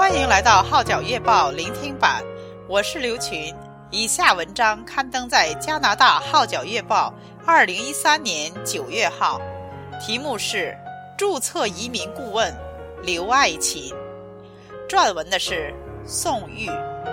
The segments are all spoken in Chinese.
欢迎来到号角月报聆听版，我是刘群。以下文章刊登在加拿大号角月报2013年9月号，题目是注册移民顾问刘爱琴，撰文的是宋玉。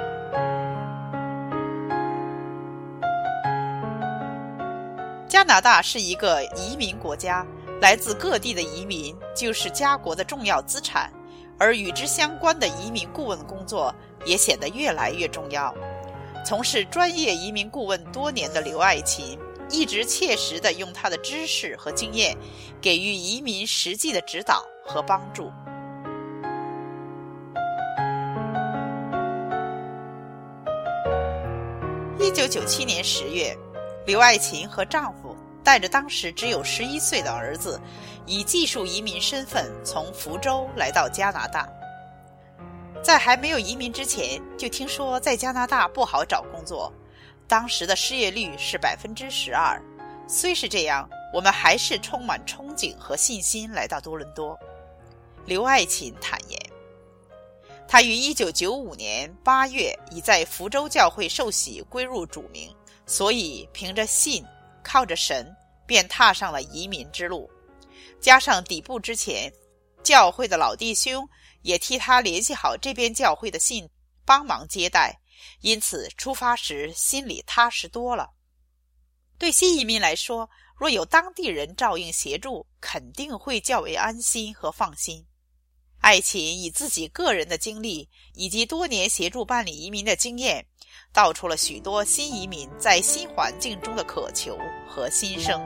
加拿大是一个移民国家，来自各地的移民就是家国的重要资产，而与之相关的移民顾问工作也显得越来越重要。从事专业移民顾问多年的刘爱琴，一直切实地用她的知识和经验，给予移民实际的指导和帮助。1997年10月，刘爱琴和丈夫带着当时只有11岁的儿子，以技术移民身份从福州来到加拿大。在还没有移民之前，就听说在加拿大不好找工作，当时的失业率是 12%。 虽是这样，我们还是充满憧憬和信心来到多伦多。刘爱琴坦言，他于1995年8月已在福州教会受洗归入主名，所以凭着信，靠着神，便踏上了移民之路。加上底部之前，教会的老弟兄也替他联系好这边教会的信，帮忙接待，因此出发时心里踏实多了。对新移民来说，若有当地人照应协助，肯定会较为安心和放心。爱琴以自己个人的经历以及多年协助办理移民的经验，道出了许多新移民在新环境中的渴求和心声。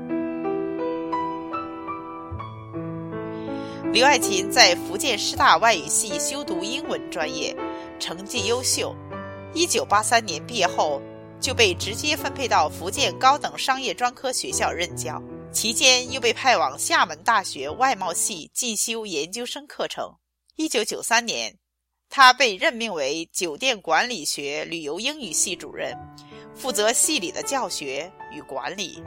刘爱琴在福建师大外语系修读英文专业，成绩优秀。1983年毕业后，就被直接分配到福建高等商业专科学校任教，期间又被派往厦门大学外贸系进修研究生课程。1993年，他被任命为酒店管理学旅游英语系主任，负责系里的教学与管理。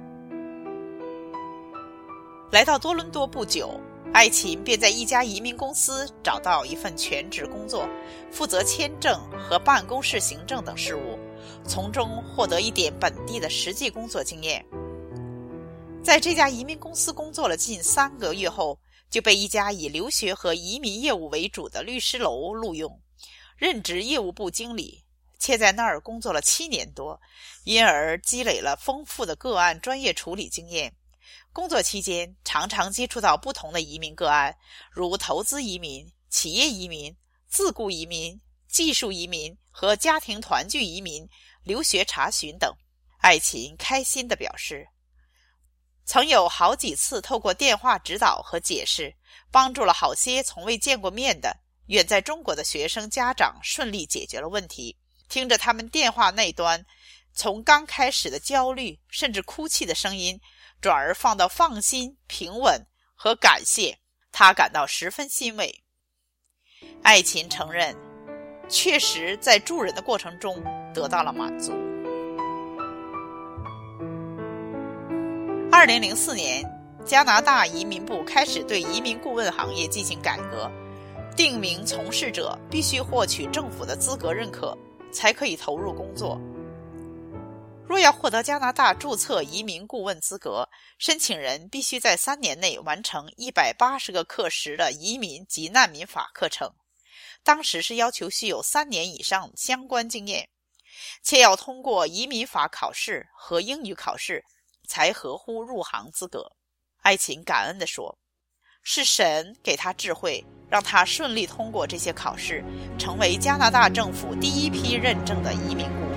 来到多伦多不久，爱琴便在一家移民公司找到一份全职工作，负责签证和办公室行政等事务，从中获得一点本地的实际工作经验。在这家移民公司工作了近3个月后，就被一家以留学和移民业务为主的律师楼录用，任职业务部经理，且在那儿工作了7年多，因而积累了丰富的个案专业处理经验。工作期间常常接触到不同的移民个案，如投资移民、企业移民、自雇移民、技术移民和家庭团聚移民、留学查询等。爱琴开心地表示，曾有好几次透过电话指导和解释，帮助了好些从未见过面的远在中国的学生家长顺利解决了问题。听着他们电话那端从刚开始的焦虑甚至哭泣的声音，转而放到放心、平稳和感谢，他感到十分欣慰。爱琴承认，确实在助人的过程中得到了满足。2004年，加拿大移民部开始对移民顾问行业进行改革，定明从事者必须获取政府的资格认可，才可以投入工作。若要获得加拿大注册移民顾问资格，申请人必须在3年内完成180个课时的移民及难民法课程，当时是要求需有3年以上相关经验，且要通过移民法考试和英语考试，才合乎入行资格。爱琴感恩地说，是神给他智慧，让他顺利通过这些考试，成为加拿大政府第一批认证的移民顾问。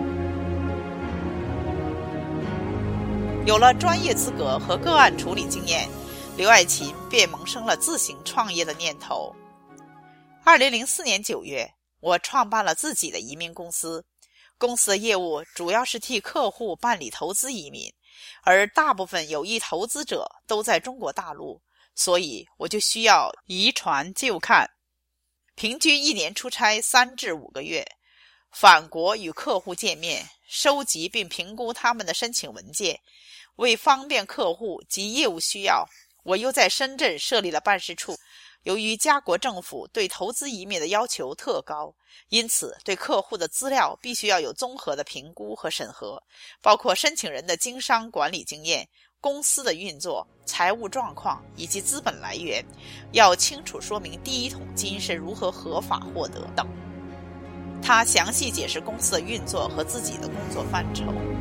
有了专业资格和个案处理经验，刘爱琴便萌生了自行创业的念头。2004年9月，我创办了自己的移民公司，公司的业务主要是替客户办理投资移民，而大部分有意投资者都在中国大陆，所以我就需要移船就看，平均1年出差3至5个月，返国与客户见面，收集并评估他们的申请文件。为方便客户及业务需要， 我又在深圳设立了办事处。由于加国政府对投资移民的要求特高，因此对客户的资料必须要有综合的评估和审核，包括申请人的经商管理经验、公司的运作、财务状况以及资本来源，要清楚说明第一桶金是如何合法获得等。他详细解释公司的运作和自己的工作范畴。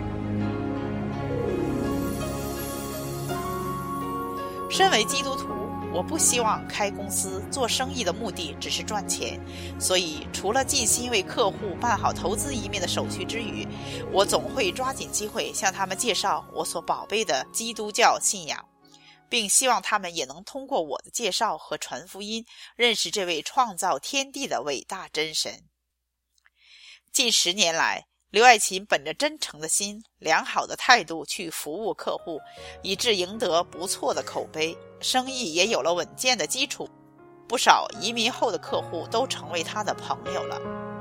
身为基督徒，我不希望开公司做生意的目的只是赚钱，所以除了尽心为客户办好投资移民的手续之余，我总会抓紧机会向他们介绍我所宝贝的基督教信仰，并希望他们也能通过我的介绍和传福音，认识这位创造天地的伟大真神。近10年来，刘爱琴本着真诚的心、良好的态度去服务客户，以致赢得不错的口碑，生意也有了稳健的基础。不少移民后的客户都成为他的朋友了。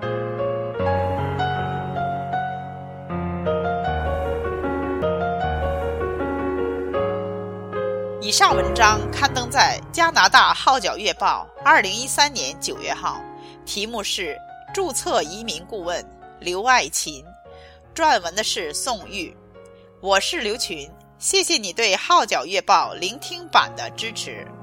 以上文章刊登在加拿大号角月报2013年9月号，题目是注册移民顾问刘爱琴，撰文的是宋玉。我是刘群，谢谢你对号角月报聆听版的支持。